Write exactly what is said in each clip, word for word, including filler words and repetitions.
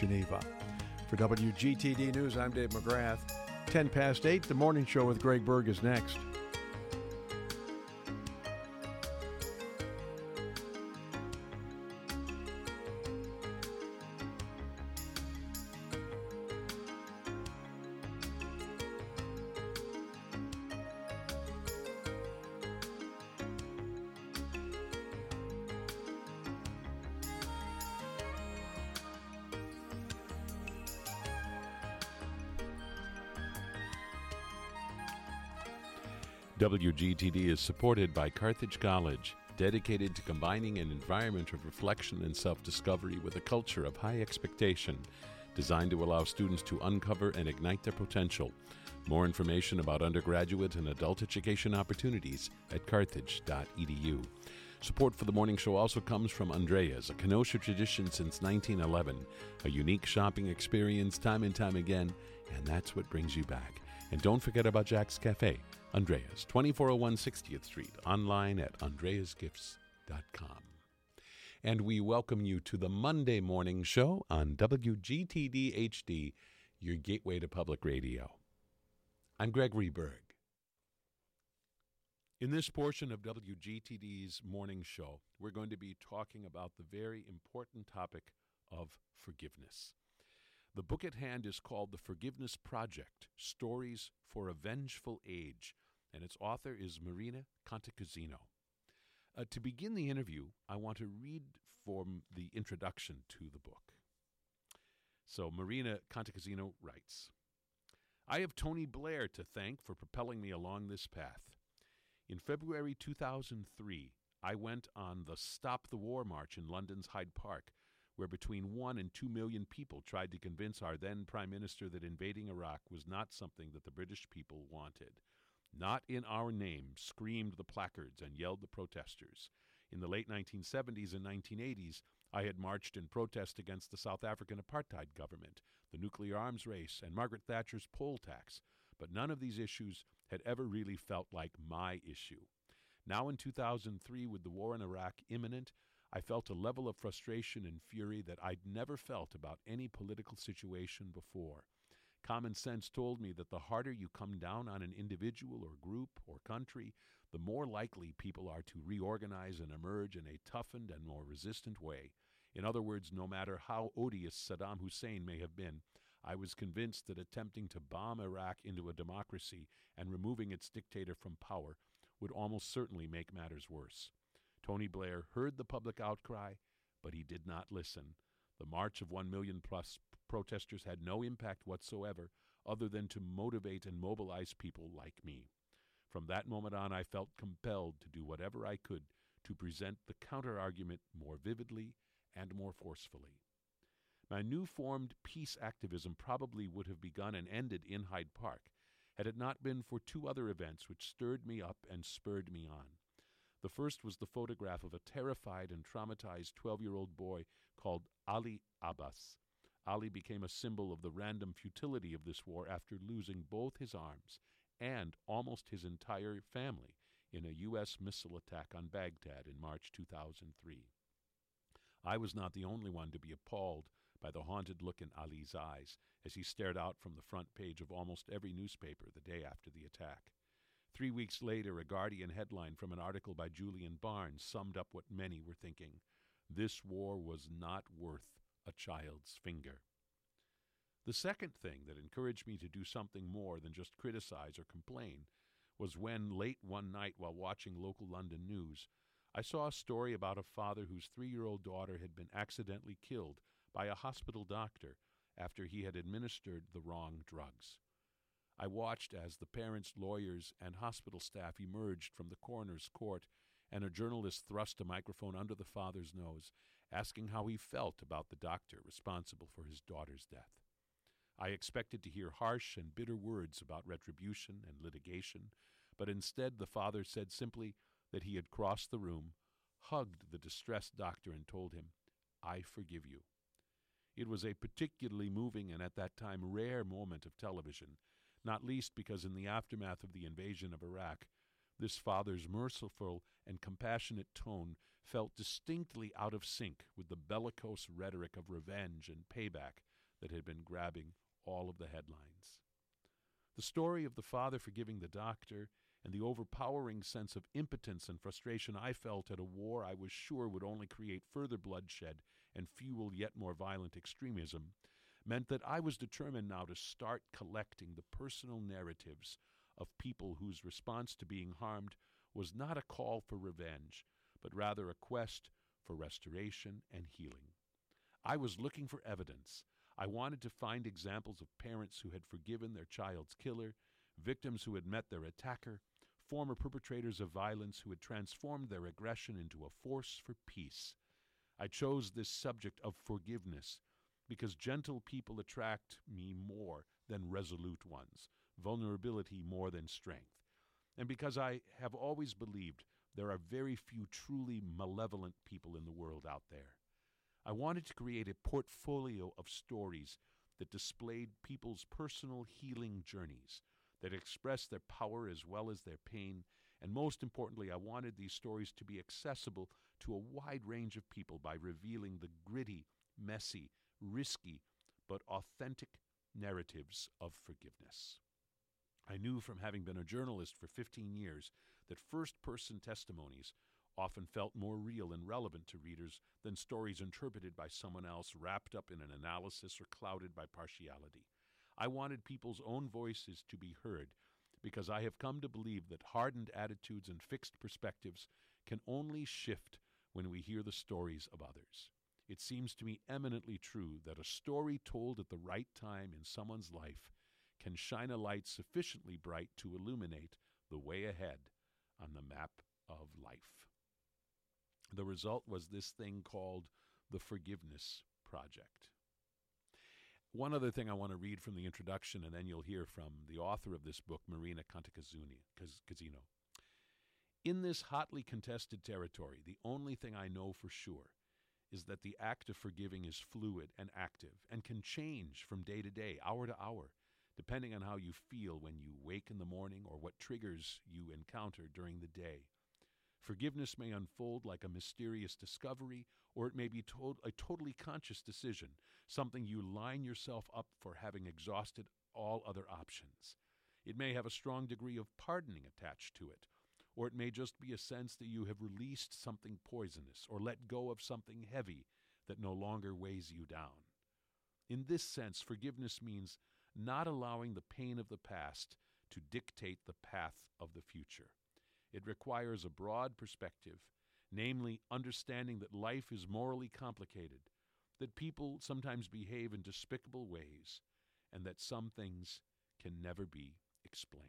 Geneva. For W G T D News, I'm Dave McGrath. ten past eight, the morning show with Greg Berg is next. W G T D is supported by Carthage College, dedicated to combining an environment of reflection and self-discovery with a culture of high expectation, designed to allow students to uncover and ignite their potential. More information about undergraduate and adult education opportunities at carthage dot e d u. Support for the morning show also comes from Andrea's, a Kenosha tradition since nineteen eleven, a unique shopping experience time and time again, and that's what brings you back. And don't forget about Jack's Cafe, Andrea's, twenty-four oh one sixtieth Street, online at andreas gifts dot com. And we welcome you to the Monday morning show on W G T D H D, your gateway to public radio. I'm Gregory Berg. In this portion of W G T D's morning show, we're going to be talking about the very important topic of forgiveness. The book at hand is called The Forgiveness Project, Stories for a Vengeful Age, and its author is Marina Cantacuzino. Uh, to begin the interview, I want to read from the introduction to the book. So Marina Cantacuzino writes, I have Tony Blair to thank for propelling me along this path. In February two thousand three, I went on the Stop the War March in London's Hyde Park, where between one and two million people tried to convince our then Prime Minister that invading Iraq was not something that the British people wanted. Not in our name, screamed the placards and yelled the protesters. In the late nineteen seventies and nineteen eighties, I had marched in protest against the South African apartheid government, the nuclear arms race, and Margaret Thatcher's poll tax, but none of these issues had ever really felt like my issue. Now in two thousand three, with the war in Iraq imminent, I felt a level of frustration and fury that I'd never felt about any political situation before. Common sense told me that the harder you come down on an individual or group or country, the more likely people are to reorganize and emerge in a toughened and more resistant way. In other words, no matter how odious Saddam Hussein may have been, I was convinced that attempting to bomb Iraq into a democracy and removing its dictator from power would almost certainly make matters worse. Tony Blair heard the public outcry, but he did not listen. The march of one million plus protesters had no impact whatsoever other than to motivate and mobilize people like me. From that moment on, I felt compelled to do whatever I could to present the counter-argument more vividly and more forcefully. My new-formed peace activism probably would have begun and ended in Hyde Park had it not been for two other events which stirred me up and spurred me on. The first was the photograph of a terrified and traumatized twelve-year-old boy called Ali Abbas. Ali became a symbol of the random futility of this war after losing both his arms and almost his entire family in a U S missile attack on Baghdad in March two thousand three. I was not the only one to be appalled by the haunted look in Ali's eyes as he stared out from the front page of almost every newspaper the day after the attack. Three weeks later, a Guardian headline from an article by Julian Barnes summed up what many were thinking. This war was not worth a child's finger. The second thing that encouraged me to do something more than just criticize or complain was when, late one night while watching local London news, I saw a story about a father whose three-year-old daughter had been accidentally killed by a hospital doctor after he had administered the wrong drugs. I watched as the parents, lawyers, and hospital staff emerged from the coroner's court, and a journalist thrust a microphone under the father's nose, asking how he felt about the doctor responsible for his daughter's death. I expected to hear harsh and bitter words about retribution and litigation, but instead the father said simply that he had crossed the room, hugged the distressed doctor, and told him, "I forgive you." It was a particularly moving and at that time rare moment of television, not least because in the aftermath of the invasion of Iraq, this father's merciful and compassionate tone felt distinctly out of sync with the bellicose rhetoric of revenge and payback that had been grabbing all of the headlines. The story of the father forgiving the doctor and the overpowering sense of impotence and frustration I felt at a war I was sure would only create further bloodshed and fuel yet more violent extremism meant that I was determined now to start collecting the personal narratives of people whose response to being harmed was not a call for revenge, but rather a quest for restoration and healing. I was looking for evidence. I wanted to find examples of parents who had forgiven their child's killer, victims who had met their attacker, former perpetrators of violence who had transformed their aggression into a force for peace. I chose this subject of forgiveness because gentle people attract me more than resolute ones, vulnerability more than strength, and because I have always believed there are very few truly malevolent people in the world out there. I wanted to create a portfolio of stories that displayed people's personal healing journeys, that expressed their power as well as their pain, and most importantly, I wanted these stories to be accessible to a wide range of people by revealing the gritty, messy, risky, but authentic narratives of forgiveness. I knew from having been a journalist for fifteen years that first-person testimonies often felt more real and relevant to readers than stories interpreted by someone else wrapped up in an analysis or clouded by partiality. I wanted people's own voices to be heard because I have come to believe that hardened attitudes and fixed perspectives can only shift when we hear the stories of others. It seems to me eminently true that a story told at the right time in someone's life can shine a light sufficiently bright to illuminate the way ahead on the map of life. The result was this thing called the Forgiveness Project. One other thing I want to read from the introduction, and then you'll hear from the author of this book, Marina Cantacuzino. In this hotly contested territory, the only thing I know for sure is that the act of forgiving is fluid and active and can change from day to day, hour to hour, depending on how you feel when you wake in the morning or what triggers you encounter during the day. Forgiveness may unfold like a mysterious discovery, or it may be to- a totally conscious decision, something you line yourself up for having exhausted all other options. It may have a strong degree of pardoning attached to it, or it may just be a sense that you have released something poisonous or let go of something heavy that no longer weighs you down. In this sense, forgiveness means not allowing the pain of the past to dictate the path of the future. It requires a broad perspective, namely understanding that life is morally complicated, that people sometimes behave in despicable ways, and that some things can never be explained.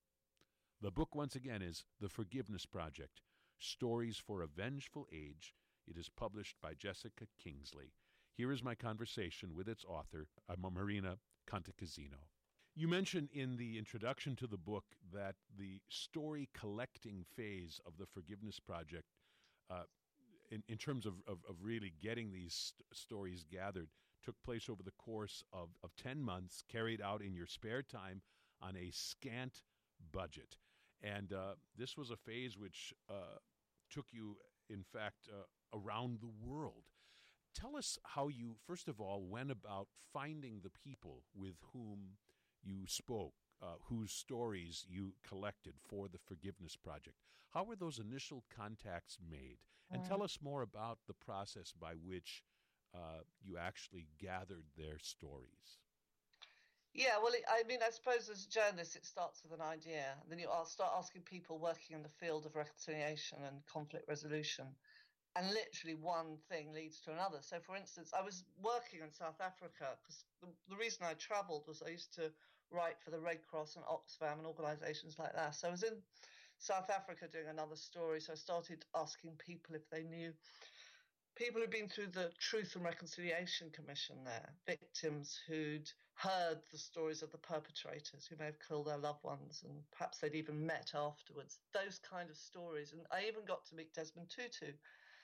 The book, once again, is The Forgiveness Project, Stories for a Vengeful Age. It is published by Jessica Kingsley. Here is my conversation with its author, Marina Cantacuzino. You mentioned in the introduction to the book that the story collecting phase of the Forgiveness Project, uh, in, in terms of, of, of really getting these st- stories gathered, took place over the course of, of ten months, carried out in your spare time on a scant budget. And uh, this was a phase which uh, took you, in fact, uh, around the world. Tell us how you, first of all, went about finding the people with whom you spoke, uh, whose stories you collected for the Forgiveness Project. How were those initial contacts made? And mm. tell us more about the process by which uh, you actually gathered their stories. Yeah, well, it, I mean, I suppose as a journalist, it starts with an idea. Then you start asking people working in the field of reconciliation and conflict resolution. And literally one thing leads to another. So, for instance, I was working in South Africa because the, the reason I travelled was I used to write for the Red Cross and Oxfam and organisations like that. So I was in South Africa doing another story. So I started asking people if they knew people who'd been through the Truth and Reconciliation Commission there, victims who'd heard the stories of the perpetrators who may have killed their loved ones and perhaps they'd even met afterwards. Those kind of stories. And I even got to meet Desmond Tutu.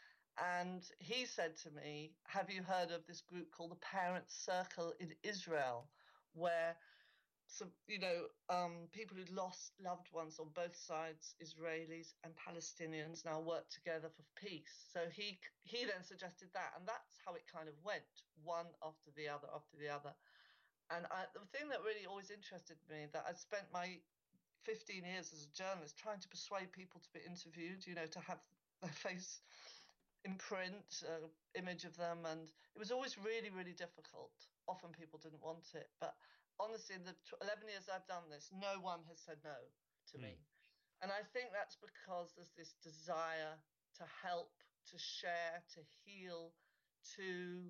And he said to me, have you heard of this group called the Parents Circle in Israel, where some, you know, um, people who'd lost loved ones on both sides, Israelis and Palestinians, now work together for peace. So he he then suggested that, and that's how it kind of went, one after the other, after the other. And I, the thing that really always interested me, that I spent my fifteen years as a journalist trying to persuade people to be interviewed, you know, to have their face in print, uh, image of them, and it was always really, really difficult. Often people didn't want it, but honestly, in the eleven years I've done this, no one has said no to Hmm. me. And I think that's because there's this desire to help, to share, to heal, to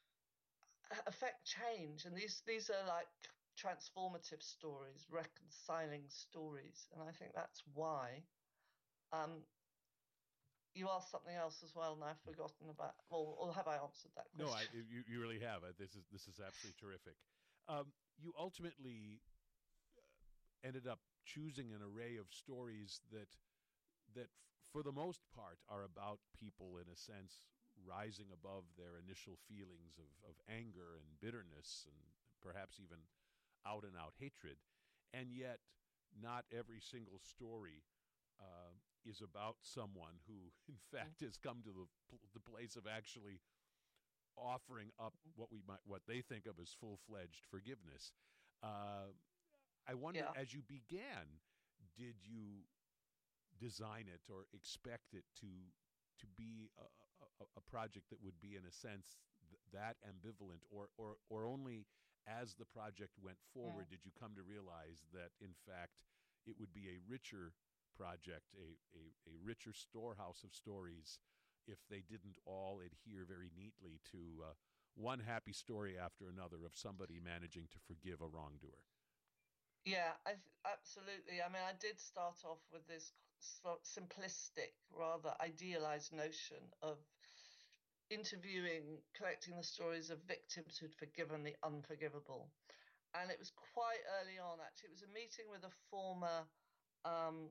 affect change. And these these are like transformative stories, reconciling stories. And I think that's why. Um, you asked something else as well, and I've forgotten about. Or, or have I answered that No, I, question? you, you really have. Uh, This is this is absolutely terrific. Um, you ultimately ended up choosing an array of stories that that f- for the most part are about people in a sense rising above their initial feelings of, of anger and bitterness and perhaps even out and out hatred. And yet not every single story uh, is about someone who in fact has come to the, the place of actually offering up what we might what they think of as full-fledged forgiveness. uh, I wonder, Yeah. as you began, did you design it or expect it to to be a, a, a project that would be, in a sense, th- that ambivalent, or, or or only as the project went Mm. forward did you come to realize that, in fact, it would be a richer project, a, a, a richer storehouse of stories, if they didn't all adhere very neatly to uh, one happy story after another of somebody managing to forgive a wrongdoer? Yeah, I th- absolutely. I mean, I did start off with this sort of simplistic, rather idealized notion of interviewing, collecting the stories of victims who'd forgiven the unforgivable. And it was quite early on, actually. It was a meeting with a former um,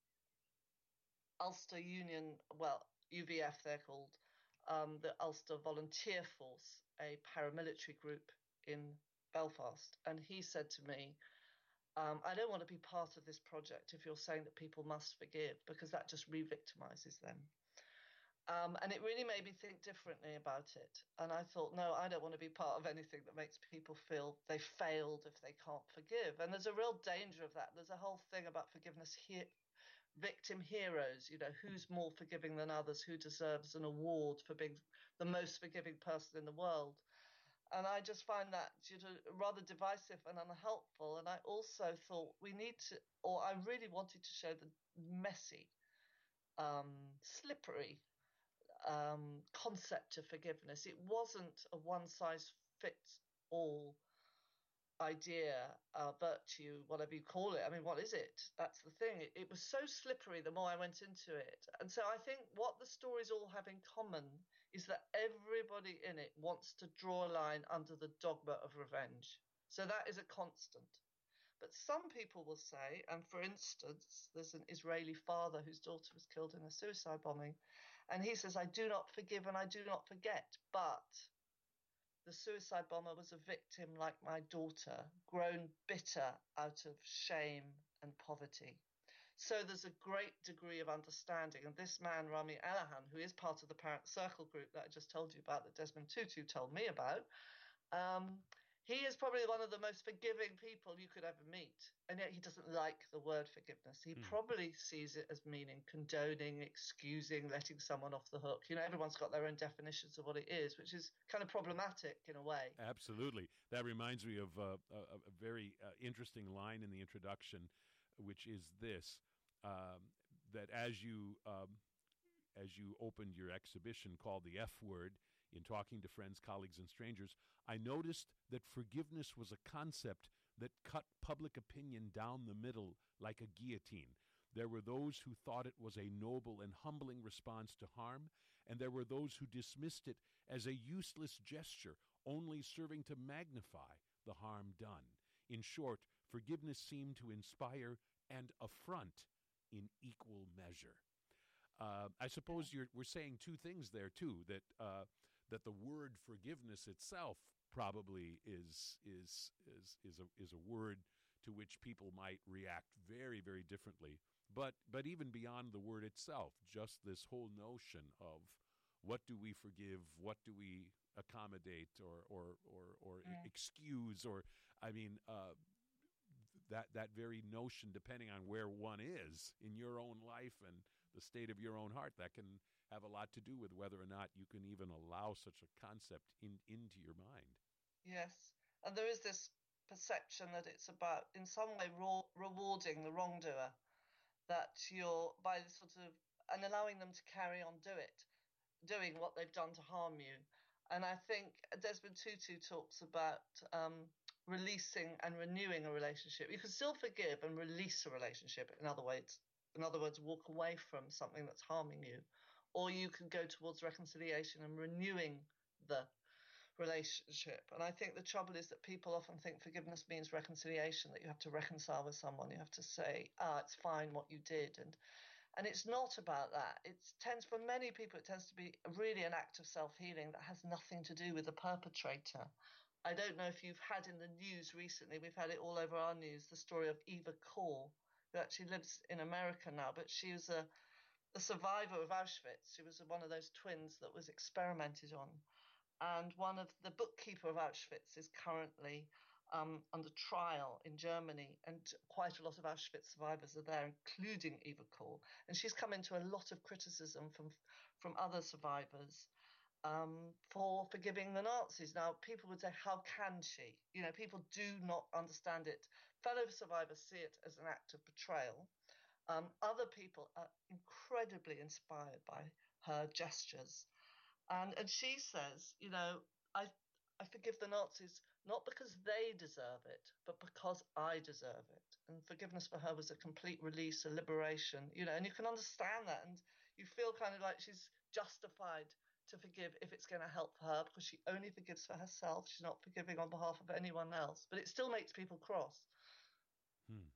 Ulster Union, well, U V F they're called, um, the Ulster Volunteer Force, a paramilitary group in Belfast. And he said to me, Um, I don't want to be part of this project if you're saying that people must forgive, because that just re victimizes them. Um, and it really made me think differently about it. And I thought, no, I don't want to be part of anything that makes people feel they failed if they can't forgive. And there's a real danger of that. There's a whole thing about forgiveness here. Victim heroes, you know, who's more forgiving than others, who deserves an award for being the most forgiving person in the world. And I just find that, you know, rather divisive and unhelpful. And I also thought we need to, or I really wanted to show the messy, um, slippery um, concept of forgiveness. It wasn't a one size fits all idea, uh, virtue, whatever you call it. I mean, what is it? That's the thing. It, it was so slippery the more I went into it. And so I think what the stories all have in common is that everybody in it wants to draw a line under the dogma of revenge. So that is a constant. But some people will say, and for instance, there's an Israeli father whose daughter was killed in a suicide bombing, and he says, I do not forgive and I do not forget, but the suicide bomber was a victim like my daughter, grown bitter out of shame and poverty. So there's a great degree of understanding. And this man, Rami Elahan, who is part of the Parent Circle group that I just told you about, that Desmond Tutu told me about, um, he is probably one of the most forgiving people you could ever meet. And yet he doesn't like the word forgiveness. He Hmm. probably sees it as meaning condoning, excusing, letting someone off the hook. You know, everyone's got their own definitions of what it is, which is kind of problematic in a way. Absolutely. That reminds me of uh, a, a very uh, interesting line in the introduction, which is this: um, that as you um, as you opened your exhibition called The F Word, in talking to friends, colleagues, and strangers, I noticed that forgiveness was a concept that cut public opinion down the middle like a guillotine. There were those who thought it was a noble and humbling response to harm, and there were those who dismissed it as a useless gesture, only serving to magnify the harm done. In short, forgiveness seemed to inspire and affront in equal measure. Uh, I suppose you're, we're saying two things there too. That uh, that the word forgiveness itself probably is is is is a is a word to which people might react very, very differently. But but even beyond the word itself, just this whole notion of what do we forgive, what do we accommodate or or or, or Mm. excuse, or I mean uh, that that very notion, depending on where one is in your own life and the state of your own heart, that can have a lot to do with whether or not you can even allow such a concept in into your mind. Yes. And there is this perception that it's about, in some way, raw, rewarding the wrongdoer, that you're, by sort of, and allowing them to carry on do it, doing what they've done to harm you. And I think Desmond Tutu talks about um, releasing and renewing a relationship. You can still forgive and release a relationship, in other words, in other words, walk away from something that's harming you, or you can go towards reconciliation and renewing the relationship. And I think the trouble is that people often think forgiveness means reconciliation, that you have to reconcile with someone. You have to say, ah, it's fine what you did. And and it's not about that. It tends, for many people, it tends to be really an act of self-healing that has nothing to do with the perpetrator. I don't know if you've had in the news recently, we've had it all over our news, the story of Eva Kor, who actually lives in America now, but she was a, a survivor of Auschwitz. She was one of those twins that was experimented on. And one of the bookkeeper of Auschwitz is currently um, under trial in Germany, and quite a lot of Auschwitz survivors are there, including Eva Kor. And she's come into a lot of criticism from from other survivors um, for forgiving the Nazis. Now, people would say, how can she? You know, people do not understand it. Fellow survivors see it as an act of betrayal. Um, other people are incredibly inspired by her gestures. And and she says, you know, I I forgive the Nazis not because they deserve it, but because I deserve it. And forgiveness for her was a complete release, a liberation, you know, and you can understand that. And you feel kind of like she's justified to forgive if it's going to help her, because she only forgives for herself. She's not forgiving on behalf of anyone else. But it still makes people cross. Hmm.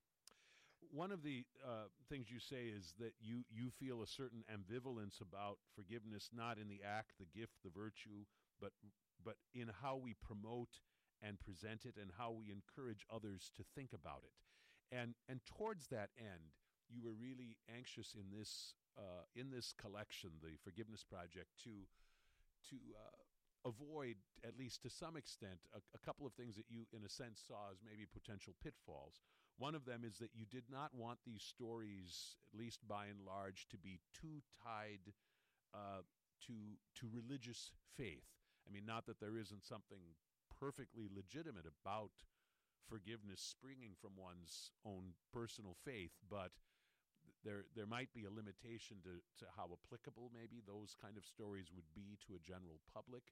One of the uh, things you say is that you, you feel a certain ambivalence about forgiveness, not in the act, the gift, the virtue, but but in how we promote and present it and how we encourage others to think about it. And and towards that end, you were really anxious in this uh, in this collection, the Forgiveness Project, to to uh, avoid, at least to some extent, a, a couple of things that you, in a sense, saw as maybe potential pitfalls. One of them is that you did not want these stories, at least by and large, to be too tied uh, to to religious faith. I mean, not that there isn't something perfectly legitimate about forgiveness springing from one's own personal faith, but there there might be a limitation to, to how applicable maybe those kind of stories would be to a general public.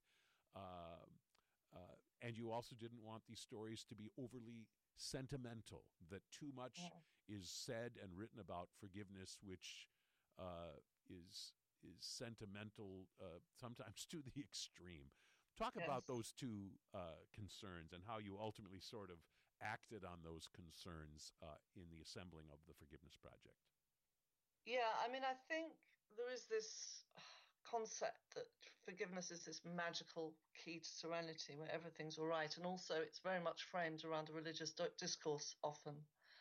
Uh, uh, and you also didn't want these stories to be overly sentimental, that too much Yeah. is said and written about forgiveness, which uh, is is sentimental, uh, sometimes to the extreme. Talk Yes. about those two uh, concerns and how you ultimately sort of acted on those concerns uh, in the assembling of the Forgiveness Project. Yeah, I mean, I think there is this concept that forgiveness is this magical key to serenity where everything's all right. And also, it's very much framed around a religious d- discourse often.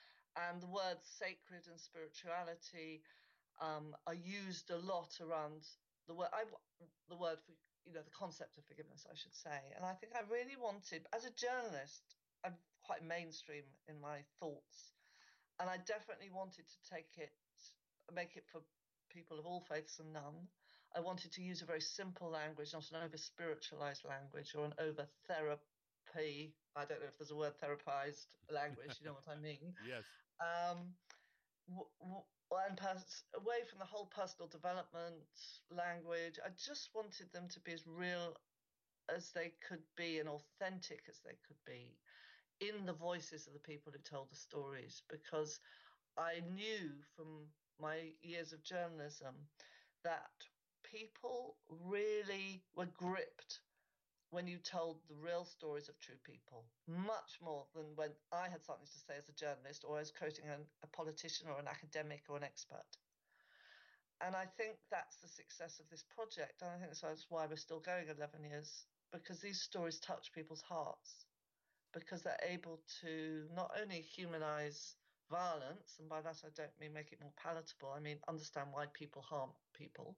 And the words sacred and spirituality um, are used a lot around the word, I, the word for, you know, the concept of forgiveness, I should say. And I think I really wanted, as a journalist, I'm quite mainstream in my thoughts. And I definitely wanted to take it, make it for people of all faiths and none. I wanted to use a very simple language, not an over spiritualized language or an over therapy. I don't know if there's a word therapized language, you know what I mean. Yes. Um, w- w- and pers- away from the whole personal development language, I just wanted them to be as real as they could be and authentic as they could be in the voices of the people who told the stories, because I knew from my years of journalism that people really were gripped when you told the real stories of true people, much more than when I had something to say as a journalist or I was quoting an, a politician or an academic or an expert. And I think that's the success of this project. And I think that's why we're still going eleven years, because these stories touch people's hearts. because they're able to not only humanize violence, and by that I don't mean make it more palatable, I mean understand why people harm people,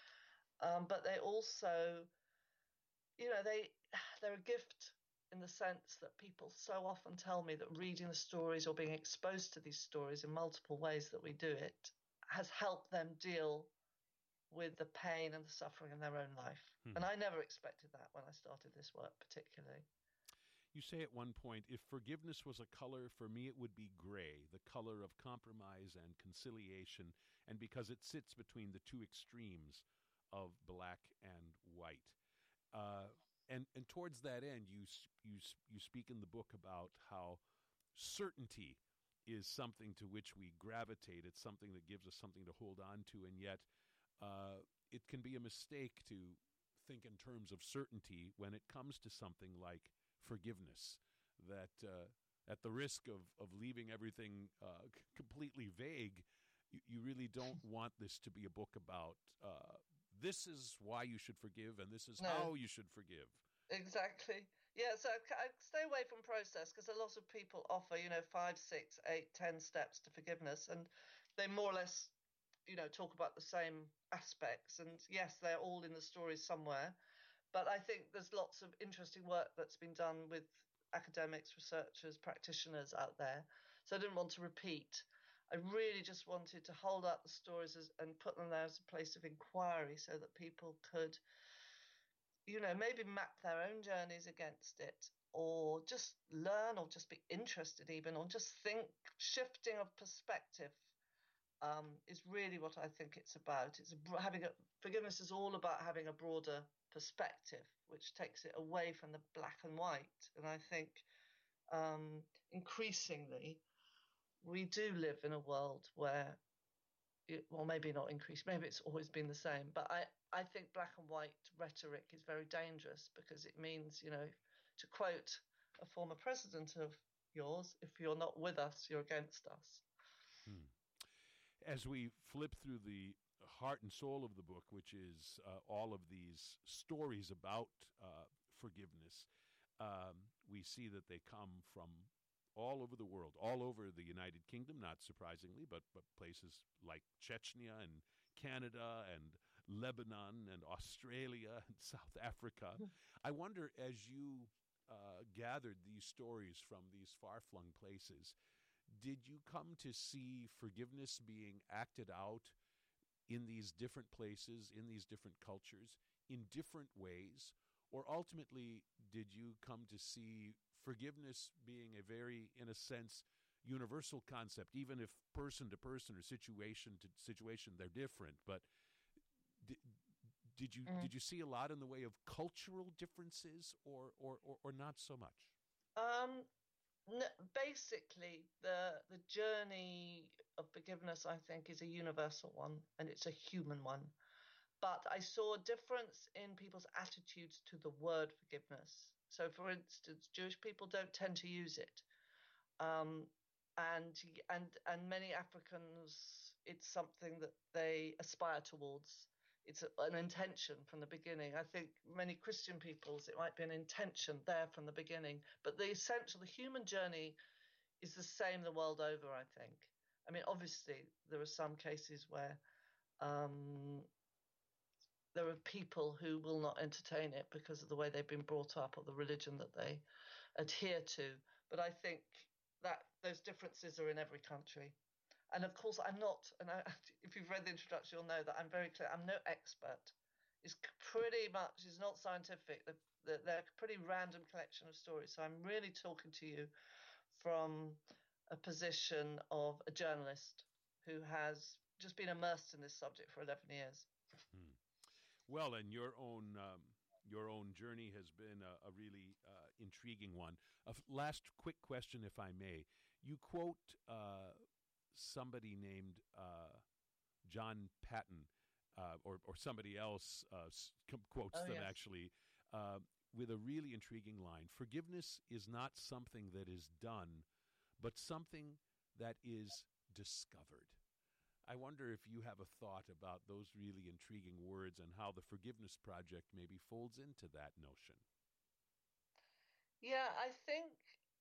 um, but they also, you know, they they're a gift in the sense that people so often tell me that reading the stories or being exposed to these stories in multiple ways that we do it has helped them deal with the pain and the suffering in their own life. Hmm. And I never expected that when I started this work, particularly. You say at one point, if forgiveness was a color, for me it would be gray, the color of compromise and conciliation, and because it sits between the two extremes of black and white. Uh, and, and towards that end, you, you, you speak in the book about how certainty is something to which we gravitate. It's something that gives us something to hold on to, and yet uh, it can be a mistake to think in terms of certainty when it comes to something like forgiveness, that uh, at the risk of, of leaving everything uh, c- completely vague, you, you really don't want this to be a book about uh, this is why you should forgive and this is no. how you should forgive. Exactly. Yeah, so I stay away from process because a lot of people offer, you know, five, six, eight, ten steps to forgiveness, and they more or less, you know, talk about the same aspects. And yes, they're all in the stories somewhere. But I think there's lots of interesting work that's been done with academics, researchers, practitioners out there. So I didn't want to repeat. I really just wanted to hold up the stories as, and put them there as a place of inquiry so that people could, you know, maybe map their own journeys against it, or just learn, or just be interested even, or just think. Shifting of perspective um, is really what I think it's about. It's a, having a forgiveness is all about having a broader perspective, which takes it away from the black and white. And I think um, increasingly we do live in a world where, it, well, maybe not increase, maybe it's always been the same, but I, I think black and white rhetoric is very dangerous because it means, you know, to quote a former president of yours, if you're not with us, you're against us. Hmm. As we flip through the heart and soul of the book, which is uh, all of these stories about uh, forgiveness, um, we see that they come from all over the world, all over the United Kingdom, not surprisingly, but, but places like Chechnya and Canada and Lebanon and Australia and South Africa. I wonder, as you uh, gathered these stories from these far-flung places, did you come to see forgiveness being acted out in these different places, in these different cultures, in different ways? Or ultimately, did you come to see forgiveness being a very, in a sense, universal concept, even if person to person or situation to situation they're different? But did, did you mm. did you see a lot in the way of cultural differences, or or, or, or not so much? Um. No, basically, the the journey of forgiveness, I think, is a universal one, and it's a human one. But I saw a difference in people's attitudes to the word forgiveness. So, for instance, Jewish people don't tend to use it, um, and and and many Africans, it's something that they aspire towards. It's a, an intention from the beginning. I think many Christian peoples, it might be an intention there from the beginning. But the essential, the human journey is the same the world over, I think. I mean, obviously, there are some cases where um, there are people who will not entertain it because of the way they've been brought up or the religion that they adhere to. But I think that those differences are in every country. And of course, I'm not, and I, if you've read the introduction, you'll know that I'm very clear. I'm no expert. It's pretty much, it's not scientific. They're, they're a pretty random collection of stories. So I'm really talking to you from a position of a journalist who has just been immersed in this subject for eleven years. Hmm. Well, and your own um, your own journey has been a, a really uh, intriguing one. A f- last quick question, if I may. You quote uh, somebody named uh, John Patton, uh, or, or somebody else uh, com- quotes oh, them yes. actually, uh, with a really intriguing line. Forgiveness is not something that is done, but something that is discovered. I wonder if you have a thought about those really intriguing words and how the Forgiveness Project maybe folds into that notion. Yeah, I think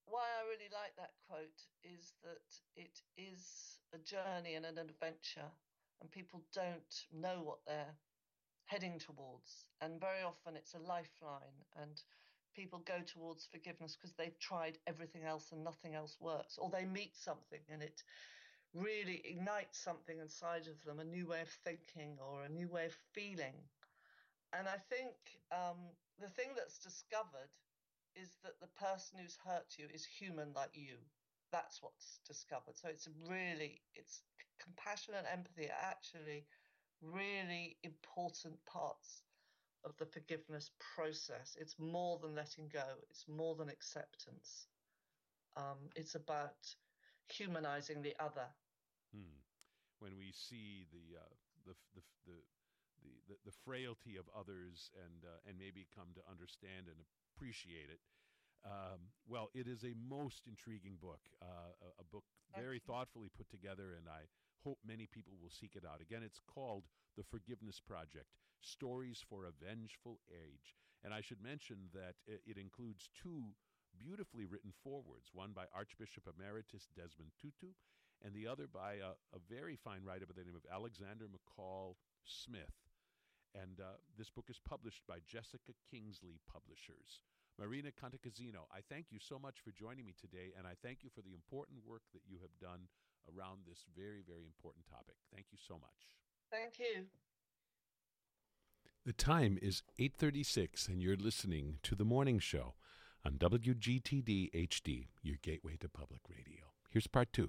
why I really like that quote is that it is a journey and an adventure, and people don't know what they're heading towards. And very often it's a lifeline, and people go towards forgiveness because they've tried everything else and nothing else works, or they meet something and it really ignites something inside of them, a new way of thinking or a new way of feeling. And I think um, the thing that's discovered is that the person who's hurt you is human like you. That's what's discovered. So it's really, it's compassion and empathy are actually really important parts of the forgiveness process. It's more than letting go. It's more than acceptance. Um, it's about humanizing the other. Hmm. When we see the, uh, the, the, the, the, the, the frailty of others and, uh, and maybe come to understand and appreciate it. Um, well, it is a most intriguing book, uh, a, a book very thoughtfully put together, and I hope many people will seek it out. Again, it's called The Forgiveness Project, Stories for a Vengeful Age. And I should mention that it, it includes two beautifully written forewords, one by Archbishop Emeritus Desmond Tutu, and the other by a, a very fine writer by the name of Alexander McCall Smith. And uh, this book is published by Jessica Kingsley Publishers. Marina Cantacuzino, I thank you so much for joining me today, and I thank you for the important work that you have done around this very, very important topic. Thank you so much. Thank you. The time is eight thirty-six, and you're listening to The Morning Show on W G T D H D, your gateway to public radio. Here's part two.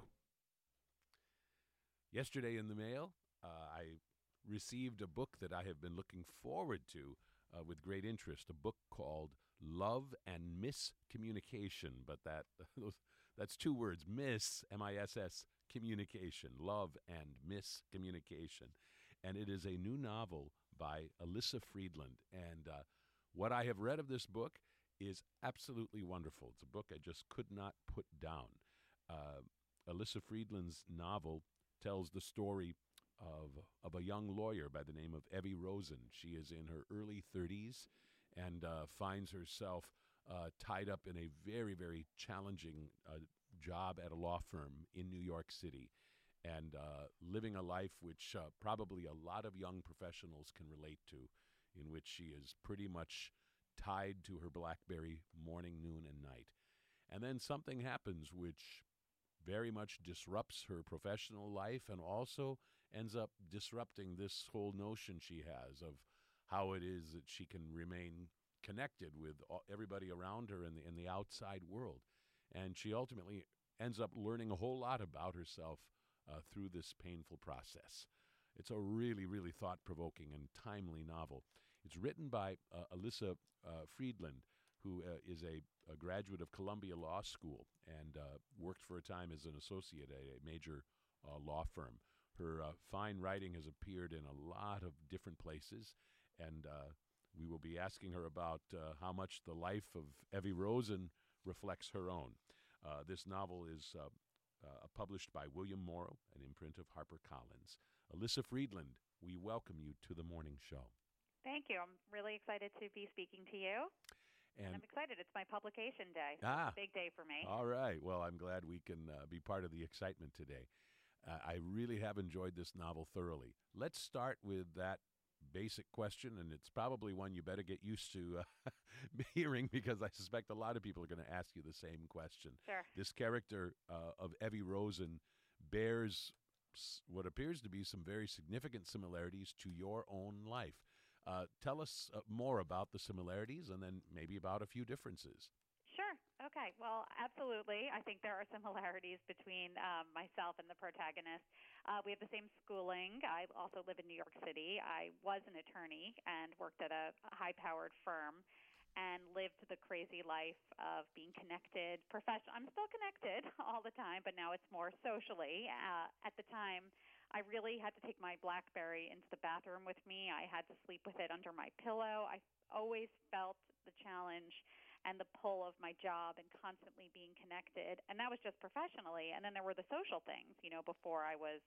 Yesterday in the mail, uh, I received a book that I have been looking forward to uh, with great interest, a book called Love and Miscommunication, but that that's two words, miss, M I S S, communication, love and miscommunication. And it is a new novel by Elyssa Friedland. And uh, what I have read of this book is absolutely wonderful. It's a book I just could not put down. Uh, Elyssa Friedland's novel tells the story of of a young lawyer by the name of Evie Rosen. She is in her early thirties and uh, finds herself uh, tied up in a very, very challenging uh, job at a law firm in New York City, and uh, living a life which uh, probably a lot of young professionals can relate to, in which she is pretty much tied to her BlackBerry morning, noon, and night. And then something happens which very much disrupts her professional life and also ends up disrupting this whole notion she has of how it is that she can remain connected with everybody around her in the, in the outside world. And she ultimately ends up learning a whole lot about herself uh, through this painful process. It's a really, really thought-provoking and timely novel. It's written by uh, Elyssa uh, Friedland, who uh, is a, a graduate of Columbia Law School and uh, worked for a time as an associate at a major uh, law firm. Her uh, fine writing has appeared in a lot of different places, and uh, we will be asking her about uh, how much the life of Evie Rosen reflects her own. Uh, this novel is uh, uh, published by William Morrow, an imprint of HarperCollins. Elyssa Friedland, we welcome you to the morning show. Thank you. I'm really excited to be speaking to you. And, and I'm excited. It's my publication day. So ah, it's a big day for me. All right. Well, I'm glad we can uh, be part of the excitement today. Uh, I really have enjoyed this novel thoroughly. Let's start with that basic question, and it's probably one you better get used to uh, hearing, because I suspect a lot of people are going to ask you the same question. Sure. This character uh, of Evie Rosen bears s- what appears to be some very significant similarities to your own life. Uh, tell us uh, more about the similarities and then maybe about a few differences. Sure. Okay. Well, absolutely. I think there are similarities between um, myself and the protagonist. Uh, we have the same schooling. I also live in New York City. I was an attorney and worked at a high-powered firm and lived the crazy life of being connected professionally. I'm still connected all the time, but now it's more socially. Uh, at the time, I really had to take my BlackBerry into the bathroom with me. I had to sleep with it under my pillow. I always felt the challenge and the pull of my job and constantly being connected. And that was just professionally. And then there were the social things. You know, before I was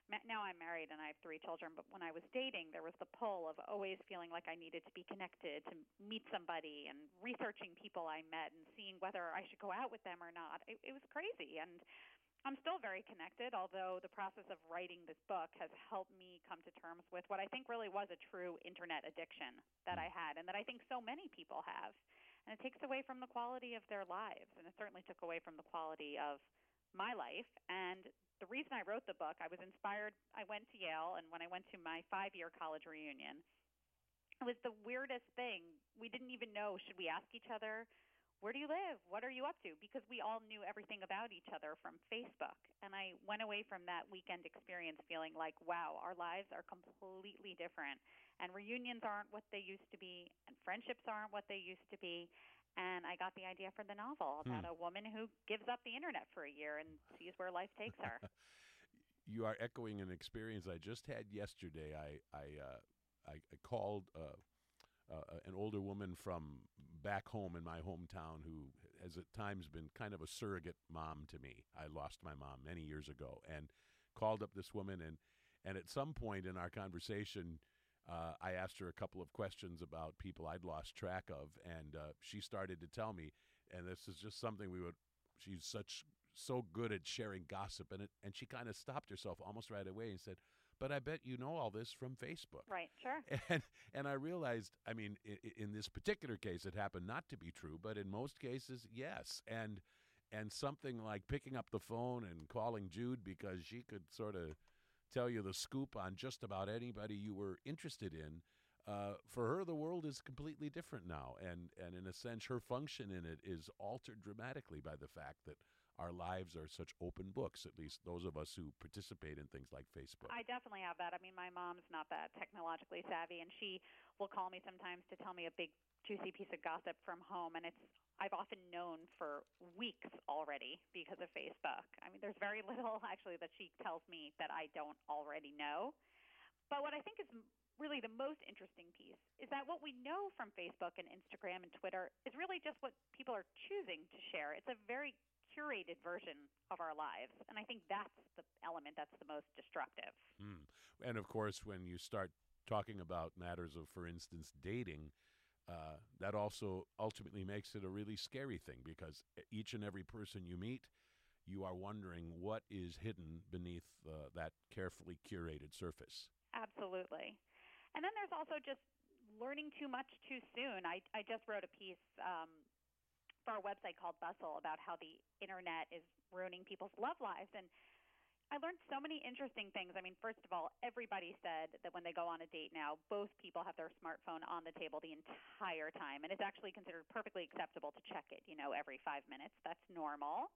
now I'm married and I have three children, but when I was dating, there was the pull of always feeling like I needed to be connected, to meet somebody, and researching people I met and seeing whether I should go out with them or not. It, it was crazy, and I'm still very connected, although the process of writing this book has helped me come to terms with what I think really was a true internet addiction that I had, and that I think so many people have. And it takes away from the quality of their lives, and it certainly took away from the quality of my life. And the reason I wrote the book, I was inspired. I went to Yale, and when I went to my five-year college reunion, it was the weirdest thing. We didn't even know, should we ask each other, where do you live? What are you up to? Because we all knew everything about each other from Facebook. And I went away from that weekend experience feeling like, wow, our lives are completely different. And reunions aren't what they used to be, and friendships aren't what they used to be. And I got the idea for the novel about Hmm. a woman who gives up the internet for a year and sees where life takes her. You are echoing an experience I just had yesterday. I I uh, I, I called uh, uh, an older woman from back home in my hometown who has at times been kind of a surrogate mom to me. I lost my mom many years ago, and called up this woman, and and at some point in our conversation, uh, I asked her a couple of questions about people I'd lost track of, and uh, she started to tell me, and this is just something we would. She's such so good at sharing gossip, and it, and she kind of stopped herself almost right away and said, "But I bet you know all this from Facebook." Right, sure. And and I realized, I mean, in, in this particular case, it happened not to be true, but in most cases, yes. And and something like picking up the phone and calling Jude because she could sort of tell you the scoop on just about anybody you were interested in. Uh, for her, the world is completely different now, and and in a sense, her function in it is altered dramatically by the fact that our lives are such open books, at least those of us who participate in things like Facebook. I definitely have that. I mean, my mom's not that technologically savvy, and she will call me sometimes to tell me a big, juicy piece of gossip from home, and it's I've often known for weeks already because of Facebook. I mean, there's very little actually that she tells me that I don't already know. But what I think is really the most interesting piece is that what we know from Facebook and Instagram and Twitter is really just what people are choosing to share. It's a very curated version of our lives, and I think that's the element that's the most destructive. Mm. And of course, when you start talking about matters of, for instance, dating, uh, that also ultimately makes it a really scary thing, because each and every person you meet, you are wondering what is hidden beneath uh, that carefully curated surface. Absolutely. And then there's also just learning too much too soon. I, I just wrote a piece um, for our website called Bustle about how the internet is ruining people's love lives. And I learned so many interesting things. I mean, first of all, everybody said that when they go on a date now, both people have their smartphone on the table the entire time. And it's actually considered perfectly acceptable to check it, you know, every five minutes. That's normal.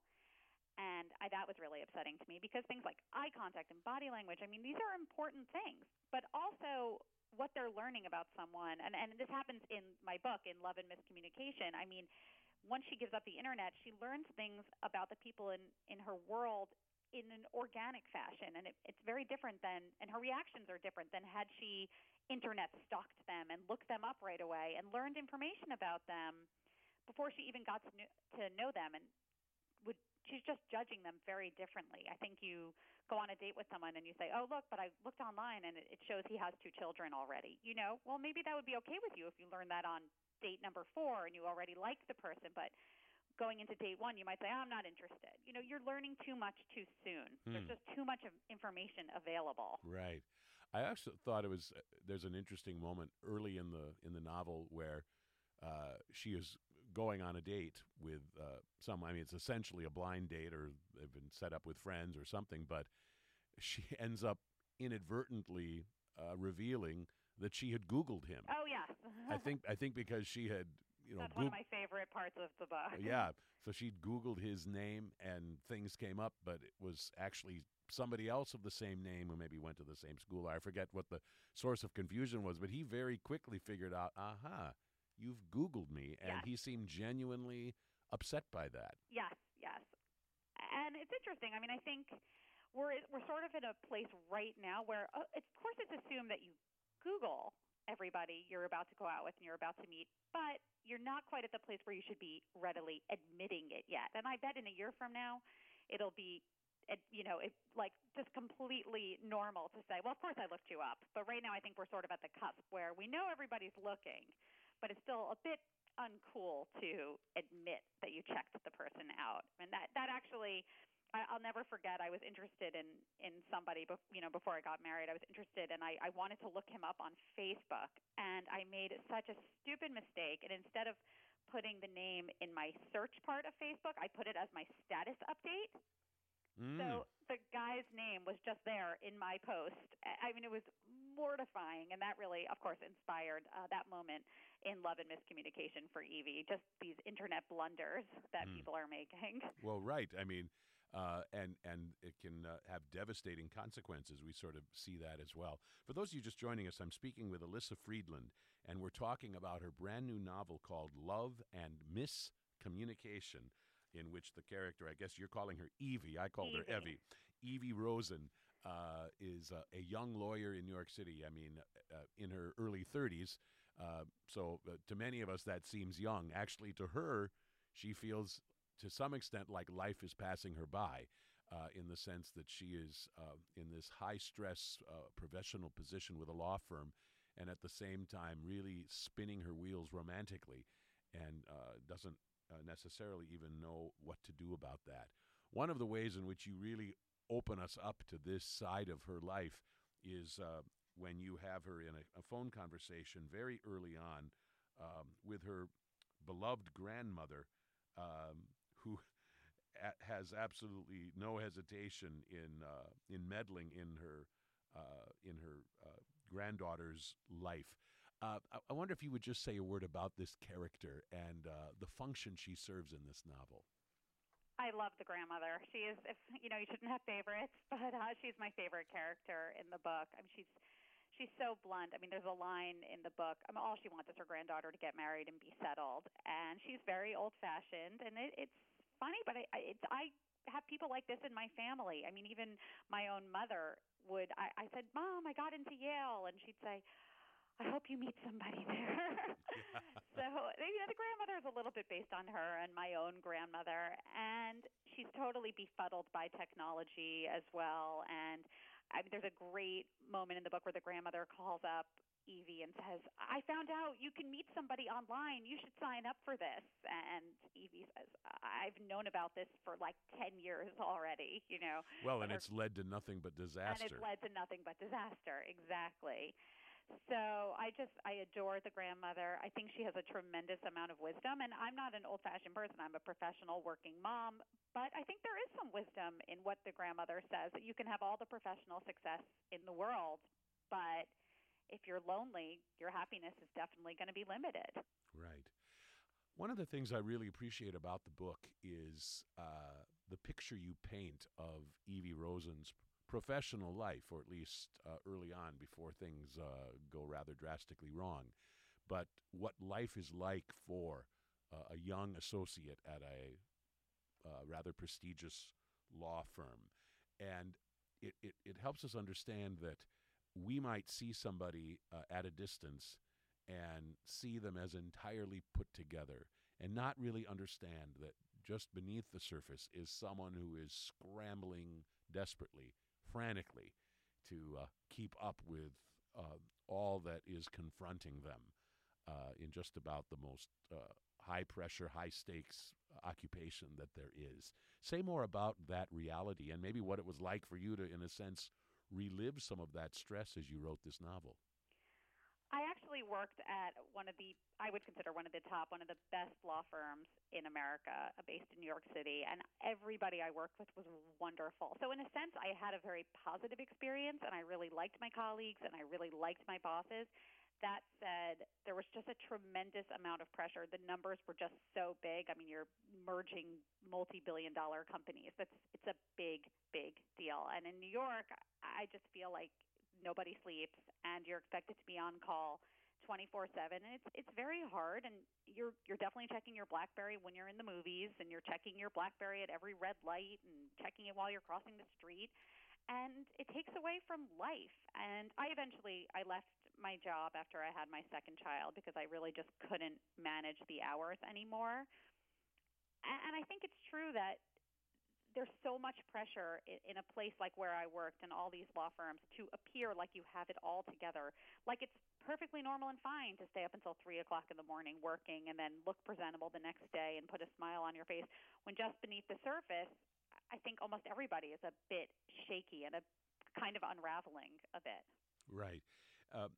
And I, that was really upsetting to me, because things like eye contact and body language, I mean, these are important things. But also what they're learning about someone, and, and this happens in my book, in Love and Miscommunication. I mean, once she gives up the internet, she learns things about the people in, in her world in an organic fashion, and it, it's very different than, and her reactions are different than had she internet stalked them and looked them up right away and learned information about them before she even got to know, to know them, and would she's just judging them very differently. I think you go on a date with someone and you say, "Oh, look, but I looked online and it, it shows he has two children already." You know, well, maybe that would be okay with you if you learned that on date number four and you already like the person, but going into date one, you might say, oh, I'm not interested. You know, you're learning too much too soon. Hmm. There's just too much of information available. Right. I actually thought it was. Uh, there's an interesting moment early in the in the novel where uh, she is going on a date with uh, some. I mean, it's essentially a blind date, or they've been set up with friends or something. But she ends up inadvertently uh, revealing that she had Googled him. Oh yeah. I think. I think because she had. You know, That's one of my favorite parts of the book. Yeah, so she'd Googled his name and things came up, but it was actually somebody else of the same name who maybe went to the same school. I forget what the source of confusion was, but he very quickly figured out, aha, you've Googled me, and Yes. he seemed genuinely upset by that. Yes, yes. And it's interesting. I mean, I think we're we're sort of in a place right now where, uh, it's, of course, it's assumed that you Google everybody you're about to go out with and you're about to meet, but you're not quite at the place where you should be readily admitting it yet. And I bet in a year from now, it'll be it, you know, it's like just completely normal to say, well, of course I looked you up. But right now I think we're sort of at the cusp where we know everybody's looking, but it's still a bit uncool to admit that you checked the person out. And that, that actually, I, I'll never forget, I was interested in, in somebody, bef- you know, before I got married. I was interested, and I, I wanted to look him up on Facebook. And I made such a stupid mistake. And instead of putting the name in my search part of Facebook, I put it as my status update. Mm. So the guy's name was just there in my post. I mean, it was mortifying, and that really, of course, inspired uh, that moment in Love and Miscommunication for Evie, just these internet blunders that Mm. people are making. Well, right. I mean, uh, and and it can uh, have devastating consequences. We sort of see that as well. For those of you just joining us, I'm speaking with Elyssa Friedland, and we're talking about her brand new novel called Love and Miscommunication, in which the character, I guess you're calling her Evie, I called her Evie. Evie. Evie Rosen uh, is uh, a young lawyer in New York City. I mean, uh, in her early thirties. Uh, so uh, to many of us, that seems young. Actually, to her, she feels to some extent like life is passing her by, uh, in the sense that she is uh, in this high-stress uh, professional position with a law firm, and at the same time really spinning her wheels romantically, and uh, doesn't uh, necessarily even know what to do about that. One of the ways in which you really open us up to this side of her life is uh, when you have her in a, a phone conversation very early on um, with her beloved grandmother, um, who a- has absolutely no hesitation in uh, in meddling in her uh, in her uh, granddaughter's life. Uh, I, I wonder if you would just say a word about this character and uh, the function she serves in this novel. I love the grandmother. She is, if you know, you shouldn't have favorites, but uh, she's my favorite character in the book. I mean, she's she's so blunt. I mean, there's a line in the book. I mean, all she wants is her granddaughter to get married and be settled, and she's very old-fashioned. And it, it's funny, but I, I, it's I have people like this in my family. I mean, even my own mother would. I, I said, "Mom, I got into Yale," and she'd say, I hope you meet somebody there. Yeah. So, you know, the grandmother is a little bit based on her and my own grandmother, and she's totally befuddled by technology as well. And I mean, there's a great moment in the book where the grandmother calls up Evie and says, I found out you can meet somebody online. You should sign up for this. And Evie says, I've known about this for like ten years already, you know. Well, and her, it's led to nothing but disaster. And it's led to nothing but disaster, exactly. So I just, I adore the grandmother. I think she has a tremendous amount of wisdom. And I'm not an old-fashioned person. I'm a professional working mom. But I think there is some wisdom in what the grandmother says, that you can have all the professional success in the world, but if you're lonely, your happiness is definitely going to be limited. Right. One of the things I really appreciate about the book is uh, the picture you paint of Evie Rosen's professional life, or at least uh, early on before things uh, go rather drastically wrong. But what life is like for uh, a young associate at a uh, rather prestigious law firm. And it, it, it helps us understand that we might see somebody uh, at a distance and see them as entirely put together and not really understand that just beneath the surface is someone who is scrambling desperately, frantically, to uh, keep up with uh, all that is confronting them uh, in just about the most uh, high-pressure, high-stakes occupation that there is. Say more about that reality and maybe what it was like for you to, in a sense, relive some of that stress as you wrote this novel. I actually worked at one of the, I would consider one of the top, one of the best law firms in America, uh, based in New York City, and everybody I worked with was wonderful. So in a sense, I had a very positive experience, and I really liked my colleagues, and I really liked my bosses. That said, there was just a tremendous amount of pressure. The numbers were just so big. I mean, you're merging multi-billion dollar companies. That's, it's a big, big deal. And in New York, I just feel like nobody sleeps, and you're expected to be on call twenty-four seven, and it's it's very hard. And you're you're definitely checking your BlackBerry when you're in the movies, and you're checking your BlackBerry at every red light, and checking it while you're crossing the street, and it takes away from life. And I eventually I left my job after I had my second child because I really just couldn't manage the hours anymore. And I think it's true that there's so much pressure in, in a place like where I worked and all these law firms to appear like you have it all together, like it's perfectly normal and fine to stay up until three o'clock in the morning working and then look presentable the next day and put a smile on your face, when just beneath the surface, I think almost everybody is a bit shaky and a kind of unraveling a bit. Right. Uh,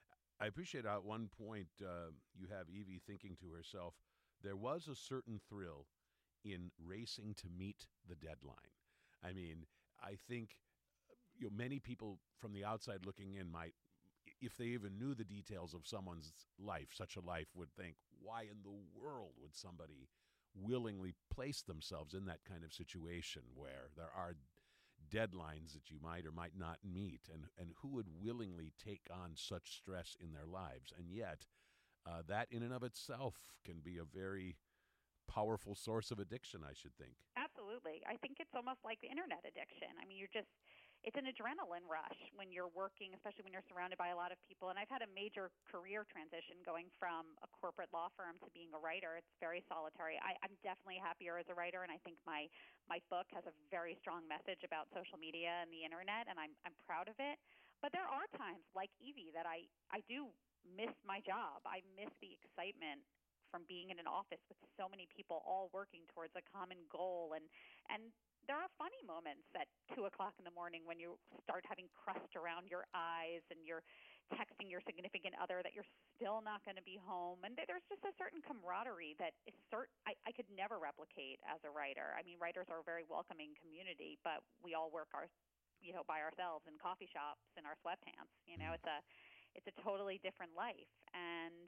I appreciate at one point uh, you have Evie thinking to herself, there was a certain thrill in racing to meet the deadline. I mean, I think you know, many people from the outside looking in might, if they even knew the details of someone's life, such a life, would think, why in the world would somebody willingly place themselves in that kind of situation where there are deadlines that you might or might not meet, and, and who would willingly take on such stress in their lives? And yet, uh, that in and of itself can be a very powerful source of addiction, I should think. Absolutely. I think it's almost like the internet addiction. I mean, you're just, it's an adrenaline rush when you're working, especially when you're surrounded by a lot of people. And I've had a major career transition going from a corporate law firm to being a writer. It's very solitary. I, I'm definitely happier as a writer, and I think my, my book has a very strong message about social media and the internet, and I'm, I'm proud of it. But there are times, like Evie, that I, I do miss my job. I miss the excitement from being in an office with so many people all working towards a common goal. And, and there are funny moments at two o'clock in the morning when you start having crust around your eyes and you're texting your significant other that you're still not going to be home. And there's just a certain camaraderie that is cert- I, I could never replicate as a writer. I mean, writers are a very welcoming community, but we all work our, you know, by ourselves in coffee shops in our sweatpants. You know, it's a, it's a totally different life. And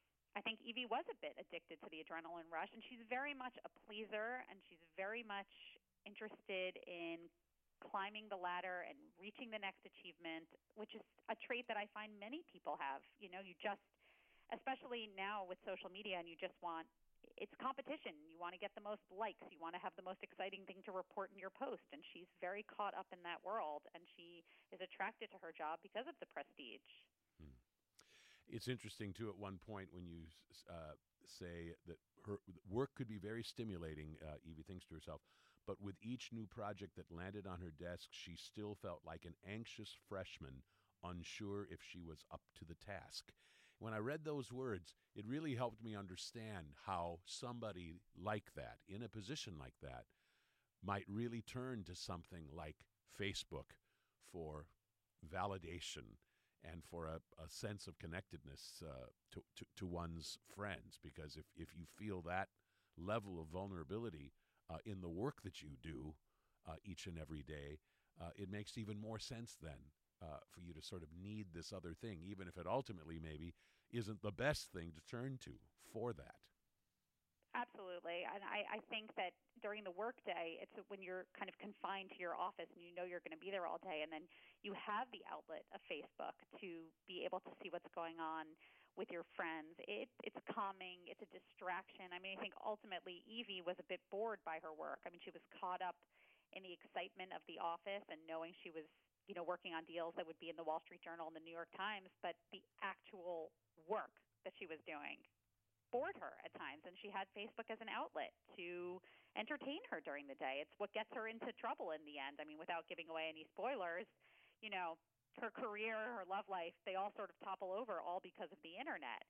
I think Evie was a bit addicted to the adrenaline rush, and she's very much a pleaser, and she's very much interested in climbing the ladder and reaching the next achievement, which is a trait that I find many people have. You know, you just, especially now with social media, and you just want, it's competition. You want to get the most likes. You want to have the most exciting thing to report in your post, and she's very caught up in that world, and she is attracted to her job because of the prestige. Hmm. It's interesting, too, at one point when you uh, say that her work could be very stimulating, uh, Evie thinks to herself, but with each new project that landed on her desk, she still felt like an anxious freshman, unsure if she was up to the task. When I read those words, it really helped me understand how somebody like that, in a position like that, might really turn to something like Facebook for validation and for a, a sense of connectedness uh, to, to, to one's friends. Because if, if you feel that level of vulnerability uh, in the work that you do uh, each and every day, uh, it makes even more sense then uh, for you to sort of need this other thing, even if it ultimately maybe isn't the best thing to turn to for that. Absolutely. And I, I think that during the workday, it's when you're kind of confined to your office and you know you're going to be there all day, and then you have the outlet of Facebook to be able to see what's going on with your friends. It, it's calming. It's a distraction. I mean, I think ultimately Evie was a bit bored by her work. I mean, she was caught up in the excitement of the office and knowing she was, you know, working on deals that would be in the Wall Street Journal and the New York Times, but the actual work that she was doing bored her at times, and she had Facebook as an outlet to entertain her during the day. It's what gets her into trouble in the end. I mean, without giving away any spoilers, you know, her career, her love life, they all sort of topple over all because of the internet.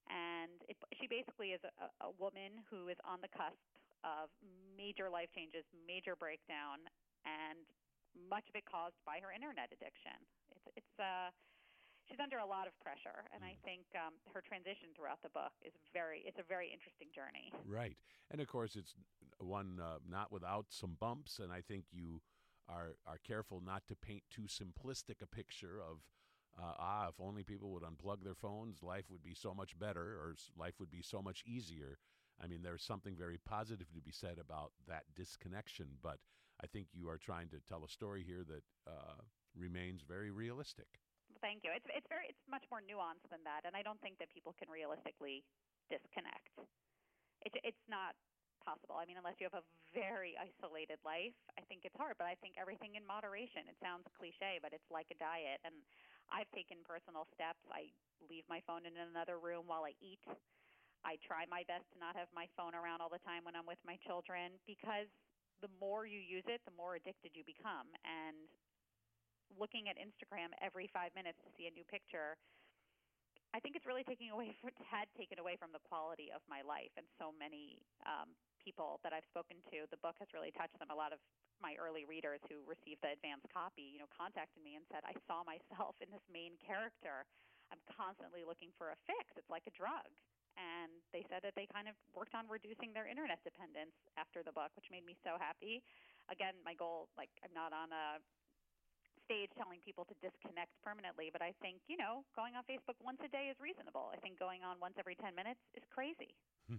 And it, she basically is a, a woman who is on the cusp of major life changes, major breakdown, and much of it caused by her internet addiction. It's, it's, uh, She's under a lot of pressure, and I think um, her transition throughout the book is very, it's a very interesting journey. Right. And, of course, it's one uh, not without some bumps, and I think you are, are careful not to paint too simplistic a picture of, uh, ah, if only people would unplug their phones, life would be so much better, or life would be so much easier. I mean, there's something very positive to be said about that disconnection, but I think you are trying to tell a story here that uh, remains very realistic. Thank you. It's it's very it's much more nuanced than that, and I don't think that people can realistically disconnect. It's it's not possible. I mean, unless you have a very isolated life, I think it's hard. But I think everything in moderation. It sounds cliche, but it's like a diet. And I've taken personal steps. I leave my phone in another room while I eat. I try my best to not have my phone around all the time when I'm with my children, because the more you use it, the more addicted you become. And looking at Instagram every five minutes to see a new picture, I think it's really taking away from, had taken away from the quality of my life. And so many um, people that I've spoken to, the book has really touched them. A lot of my early readers who received the advanced copy, you know, contacted me and said, I saw myself in this main character. I'm constantly looking for a fix. It's like a drug. And they said that they kind of worked on reducing their internet dependence after the book, which made me so happy. Again, my goal, like, I'm not on a stage telling people to disconnect permanently, but I think, you know, going on Facebook once a day is reasonable. I think going on once every ten minutes is crazy.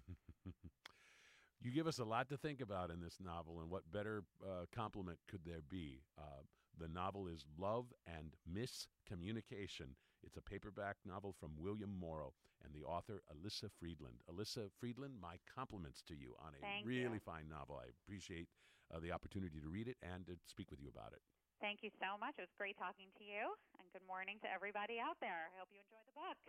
You give us a lot to think about in this novel, and what better uh, compliment could there be? Uh, the novel is Love and Miscommunication. It's a paperback novel from William Morrow and the author Alyssa Friedland. Alyssa Friedland, my compliments to you on a Thank really you. fine novel. I appreciate uh, the opportunity to read it and to speak with you about it. Thank you so much. It was great talking to you, and good morning to everybody out there. I hope you enjoyed the book.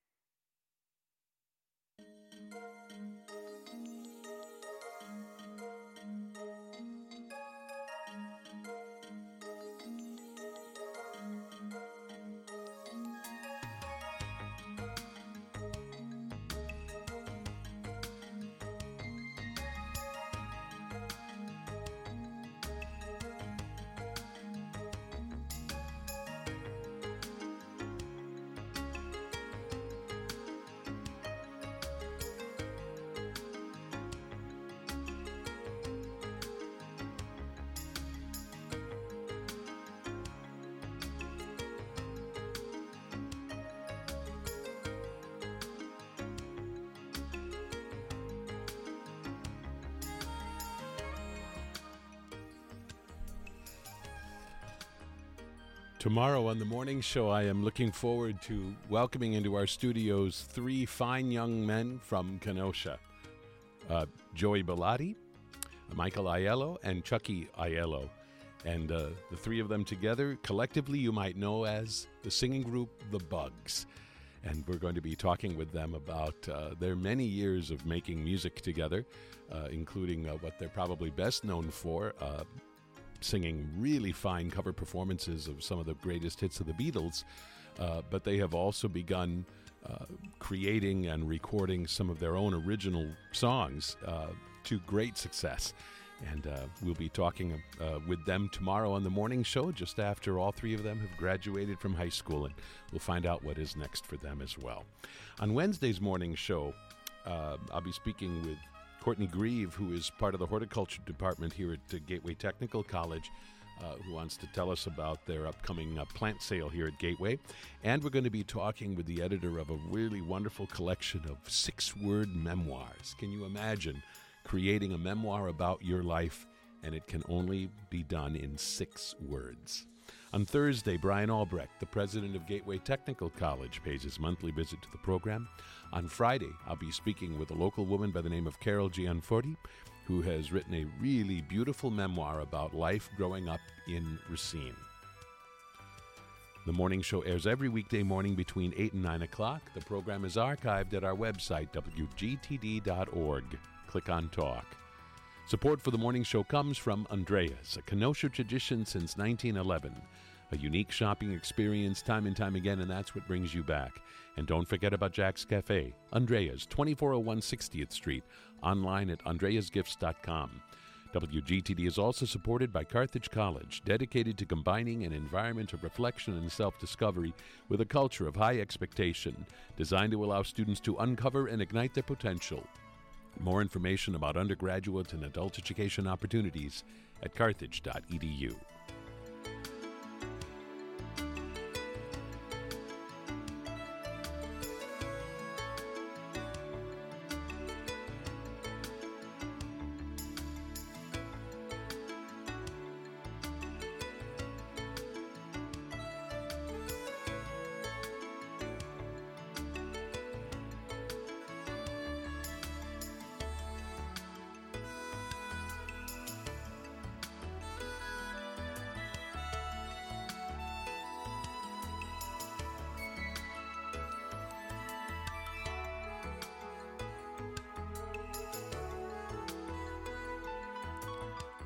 Tomorrow on the morning show, I am looking forward to welcoming into our studios three fine young men from Kenosha. Uh, Joey Bellotti, Michael Aiello, and Chucky Aiello. And uh, the three of them together, collectively you might know as the singing group The Bugs. And we're going to be talking with them about uh, their many years of making music together, uh, including uh, what they're probably best known for, uh, singing really fine cover performances of some of the greatest hits of the Beatles, uh, but they have also begun uh, creating and recording some of their own original songs uh, to great success. And uh, we'll be talking uh, with them tomorrow on the morning show, just after all three of them have graduated from high school, and we'll find out what is next for them as well. On Wednesday's morning show, uh, I'll be speaking with Courtney Grieve, who is part of the horticulture department here at uh, Gateway Technical College, uh, who wants to tell us about their upcoming uh, plant sale here at Gateway. And we're going to be talking with the editor of a really wonderful collection of six-word memoirs. Can you imagine creating a memoir about your life, and it can only be done in six words? On Thursday, Brian Albrecht, the president of Gateway Technical College, pays his monthly visit to the program. On Friday, I'll be speaking with a local woman by the name of Carol Gianforti, who has written a really beautiful memoir about life growing up in Racine. The morning show airs every weekday morning between eight and nine o'clock. The program is archived at our website, w g t d dot org. Click on Talk. Support for the morning show comes from Andreas, a Kenosha tradition since nineteen eleven. A unique shopping experience time and time again, and that's what brings you back. And don't forget about Jack's Cafe, Andreas, twenty-four oh one sixtieth Street, online at andreas gifts dot com. W G T D is also supported by Carthage College, dedicated to combining an environment of reflection and self-discovery with a culture of high expectation, designed to allow students to uncover and ignite their potential. More information about undergraduate and adult education opportunities at carthage dot e d u.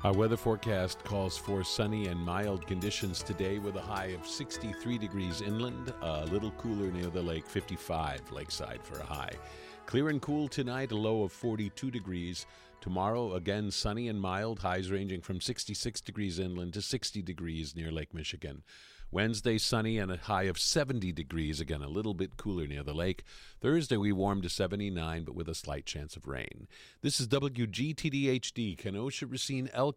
Our weather forecast calls for sunny and mild conditions today with a high of sixty-three degrees inland, a little cooler near the lake, fifty-five lakeside for a high. Clear and cool tonight, a low of forty-two degrees. Tomorrow, again, sunny and mild, highs ranging from sixty-six degrees inland to sixty degrees near Lake Michigan. Wednesday, sunny and a high of seventy degrees, again, a little bit cooler near the lake. Thursday, we warm to seventy-nine, but with a slight chance of rain. This is W G T D H D, Kenosha, Racine, Elk